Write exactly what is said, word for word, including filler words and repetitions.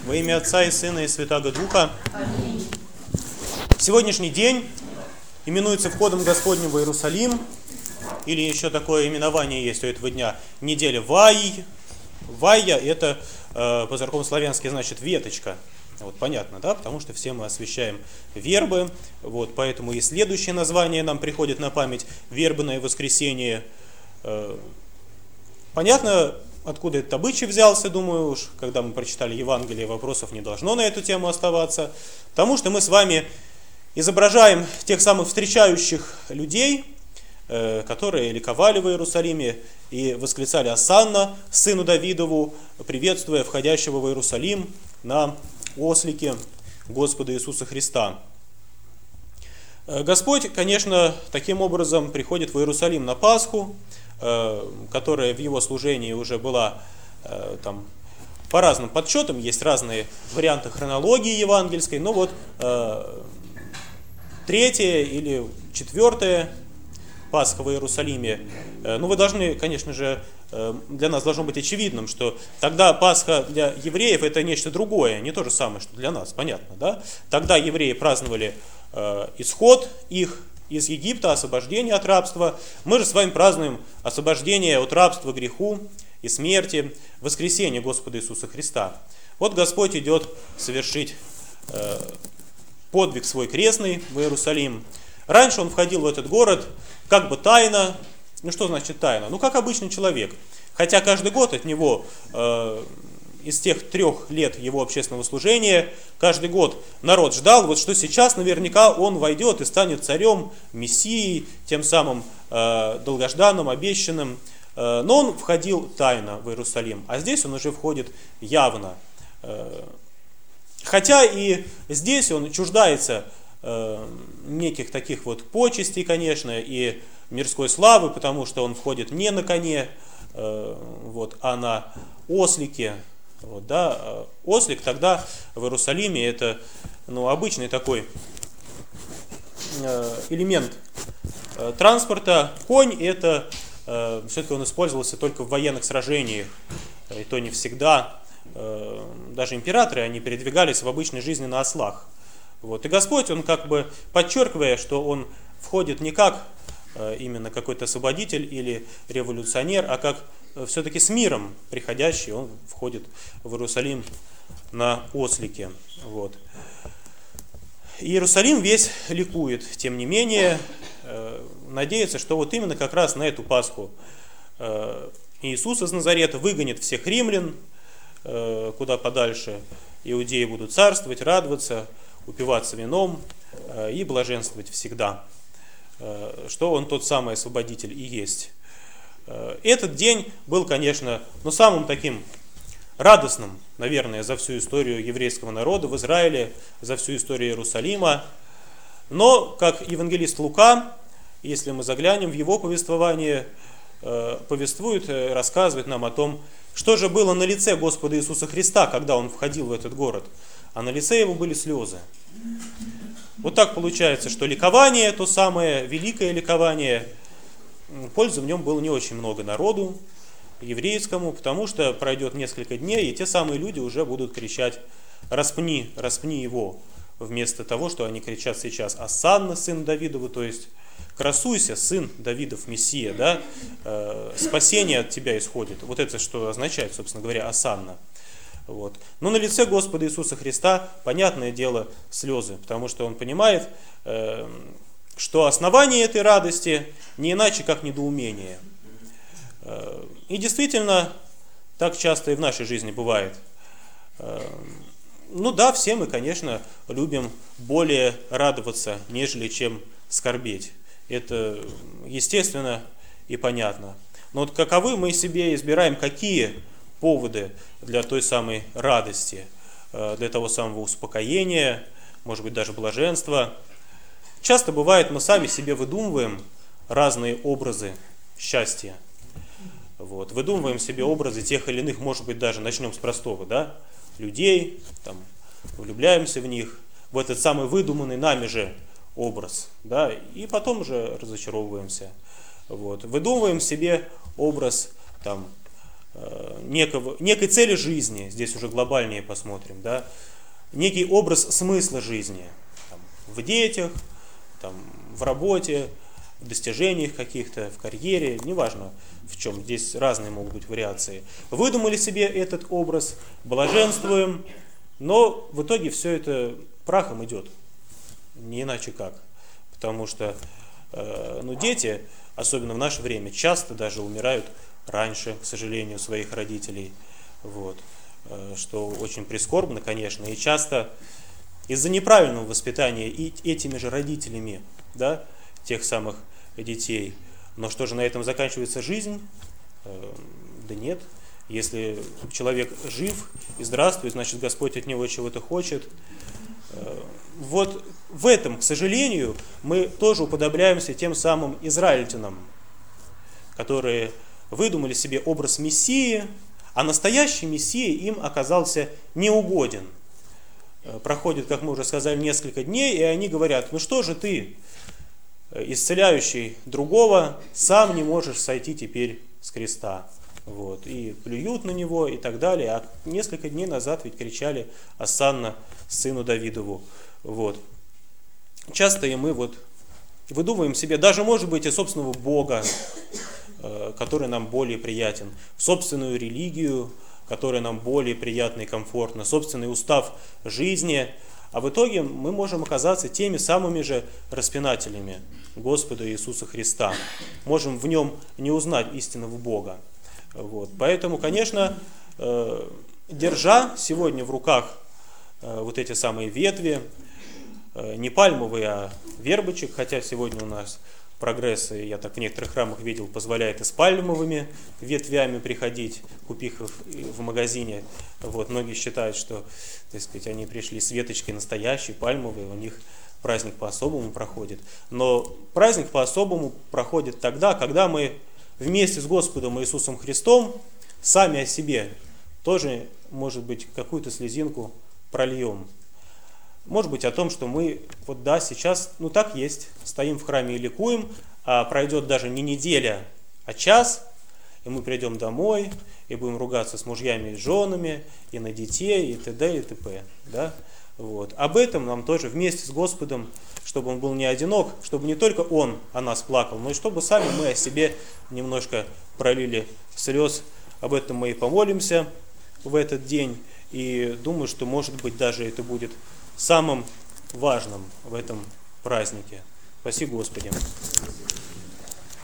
Во имя Отца и Сына и Святаго Духа. Аминь. Сегодняшний день именуется входом Господним в Иерусалим, или еще такое именование есть у этого дня, неделя Вай. Вайя – это э, по-церковнославянски значит веточка. Вот понятно, да? Потому что все мы освящаем вербы, вот, поэтому и следующее название нам приходит на память – вербное воскресенье. Э, понятно, откуда этот обычай взялся, думаю уж, когда мы прочитали Евангелие, вопросов не должно на эту тему оставаться, потому что мы с вами изображаем тех самых встречающих людей, э, которые ликовали в Иерусалиме и восклицали «Осанна, сыну Давидову», приветствуя входящего в Иерусалим на ослике Господа Иисуса Христа. Господь, конечно, таким образом приходит в Иерусалим на Пасху, которая в его служении уже была там, по разным подсчетам, есть разные варианты хронологии евангельской, но вот третья или четвертая Пасха в Иерусалиме, ну вы должны, конечно же, для нас должно быть очевидным, что тогда Пасха для евреев это нечто другое, не то же самое, что для нас, понятно, да? Тогда евреи праздновали э, исход их из Египта, освобождение от рабства. Мы же с вами празднуем освобождение от рабства, греху и смерти, воскресение Господа Иисуса Христа. Вот Господь идет совершить э, подвиг свой крестный в Иерусалим. Раньше Он входил в этот город как бы тайно. Ну что значит тайна? Ну как обычный человек. Хотя каждый год от него, э, из тех трех лет его общественного служения, каждый год народ ждал, вот что сейчас наверняка он войдет и станет царем, мессией, тем самым э, долгожданным, обещанным. Э, но он входил тайно в Иерусалим, а здесь он уже входит явно. Э, хотя и здесь он чуждается э, неких таких вот почестей, конечно, и мирской славы, потому что он входит не на коне, э, вот, а на ослике. Вот, да. Ослик тогда в Иерусалиме это ну, обычный такой э, элемент э, транспорта. Конь это э, все-таки он использовался только в военных сражениях, и то не всегда. Э, даже императоры они передвигались в обычной жизни на ослах. Вот. И Господь, он как бы подчеркивая, что он входит не как именно какой-то освободитель или революционер, а как все-таки с миром приходящий, он входит в Иерусалим на ослике. Вот. Иерусалим весь ликует, тем не менее, надеется, что вот именно как раз на эту Пасху Иисус из Назарета выгонит всех римлян куда подальше, иудеи будут царствовать, радоваться, упиваться вином и блаженствовать всегда, что он тот самый освободитель и есть. Этот день был, конечно, ну, самым таким радостным, наверное, за всю историю еврейского народа в Израиле, за всю историю Иерусалима. Но, как евангелист Лука, если мы заглянем в его повествование, повествует, рассказывает нам о том, что же было на лице Господа Иисуса Христа, когда Он входил в этот город. А на лице Его были слезы. Вот так получается, что ликование, то самое великое ликование, пользы в нем было не очень много народу еврейскому, потому что пройдет несколько дней, и те самые люди уже будут кричать «распни, распни его», вместо того, что они кричат сейчас «Осанна, сын Давидову», то есть «красуйся, сын Давидов, Мессия», да? э, «спасение от тебя исходит». Вот это что означает, собственно говоря, «Осанна». Вот. Но на лице Господа Иисуса Христа, понятное дело, слезы, потому что Он понимает, э, что основание этой радости не иначе, как недоумение. Э, и действительно, так часто и в нашей жизни бывает. Э, ну да, все мы, конечно, любим более радоваться, нежели чем скорбеть. Это естественно и понятно. Но вот каковы мы себе избираем, какие поводы для той самой радости, для того самого успокоения, может быть, даже блаженства. Часто бывает, мы сами себе выдумываем разные образы счастья. Вот. Выдумываем себе образы тех или иных, может быть, даже начнем с простого, да? Людей, там, влюбляемся в них, в этот самый выдуманный нами же образ, да? И потом уже разочаровываемся. Вот. Выдумываем себе образ там, некого, некой цели жизни, здесь уже глобальнее посмотрим, да, некий образ смысла жизни там, в детях, там, в работе, в достижениях каких-то, в карьере, неважно в чем, здесь разные могут быть вариации. Выдумали себе этот образ, блаженствуем, но в итоге все это прахом идет, не иначе как. Потому что э, ну, дети, особенно в наше время, часто даже умирают раньше, к сожалению, своих родителей. Вот. Э, что очень прискорбно, конечно, и часто из-за неправильного воспитания и этими же родителями, да, тех самых детей. Но что же, на этом заканчивается жизнь? Э, да нет. Если человек жив и здравствует, значит Господь от него чего-то хочет. Вот в этом, к сожалению, мы тоже уподобляемся тем самым израильтянам, которые выдумали себе образ Мессии, а настоящий Мессия им оказался неугоден. Проходит, как мы уже сказали, несколько дней, и они говорят: ну что же ты, исцеляющий другого, сам не можешь сойти теперь с креста. Вот, и плюют на него и так далее. А несколько дней назад ведь кричали Осанна сыну Давидову. Вот. Часто и мы вот выдумываем себе, даже может быть и собственного Бога, э, который нам более приятен, собственную религию, которая нам более приятна и комфортна, собственный устав жизни. А в итоге мы можем оказаться теми самыми же распинателями Господа Иисуса Христа. Можем в нем не узнать истинного Бога. Вот. Поэтому, конечно, э, держа сегодня в руках э, вот эти самые ветви, э, не пальмовые, а вербочек, хотя сегодня у нас прогресс, и я так в некоторых храмах видел, позволяет и с пальмовыми ветвями приходить, купив их в магазине. Вот. Многие считают, что, так сказать, они пришли с веточкой настоящей, пальмовой, у них праздник по-особому проходит. Но праздник по-особому проходит тогда, когда мы вместе с Господом Иисусом Христом сами о себе тоже, может быть, какую-то слезинку прольем. Может быть, о том, что мы, вот да, сейчас, ну так есть, стоим в храме и ликуем, а пройдет даже не неделя, а час, и мы придем домой, и будем ругаться с мужьями и женами, и на детей, и т.д. и т.п. Да? Вот. Об этом нам тоже вместе с Господом, чтобы Он был не одинок, чтобы не только Он о нас плакал, но и чтобы сами мы о себе немножко пролили слез. Об этом мы и помолимся в этот день. И думаю, что, может быть, даже это будет самым важным в этом празднике. Спаси Господи.